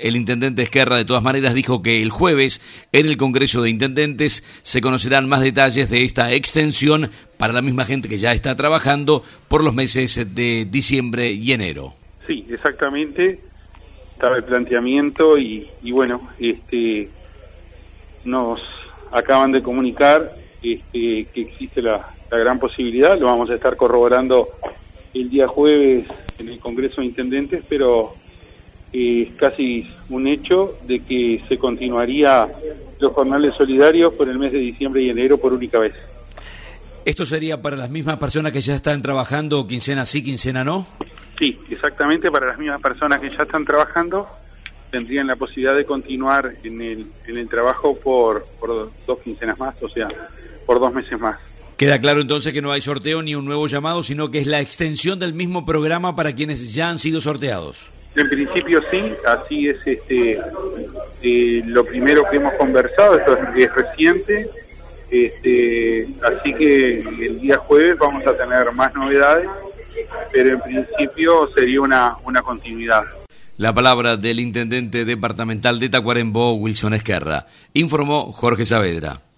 El intendente Esquerra, de todas maneras, dijo que el jueves, en el Congreso de Intendentes, se conocerán más detalles de esta extensión para la misma gente que ya está trabajando por los meses de diciembre y enero. Sí, exactamente. Estaba el planteamiento y bueno, nos acaban de comunicar que existe la gran posibilidad. Lo vamos a estar corroborando el día jueves en el Congreso de Intendentes, pero es casi un hecho de que se continuaría los jornales solidarios por el mes de diciembre y enero por única vez. ¿Esto sería para las mismas personas que ya están trabajando, quincena sí, quincena no? Sí, exactamente, para las mismas personas que ya están trabajando tendrían la posibilidad de continuar en el trabajo por 2 quincenas más, o sea, por 2 meses más. Queda claro entonces que no hay sorteo ni un nuevo llamado, sino que es la extensión del mismo programa para quienes ya han sido sorteados. En principio sí, así es lo primero que hemos conversado, esto es reciente, así que el día jueves vamos a tener más novedades, pero en principio sería una continuidad. La palabra del intendente departamental de Tacuarembó, Wilson Esquerra. Informó Jorge Saavedra.